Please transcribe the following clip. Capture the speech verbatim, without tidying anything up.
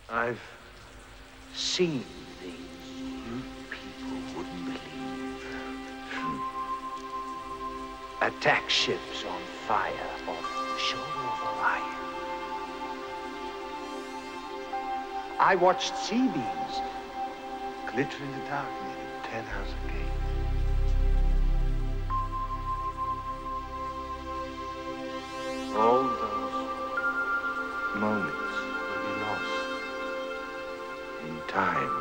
I've seen things you people wouldn't believe. Attack ships on fire off the shoulder of Orion. I watched sea beams glitter in the dark near the Ten House Gate. All those moments will be lost in time.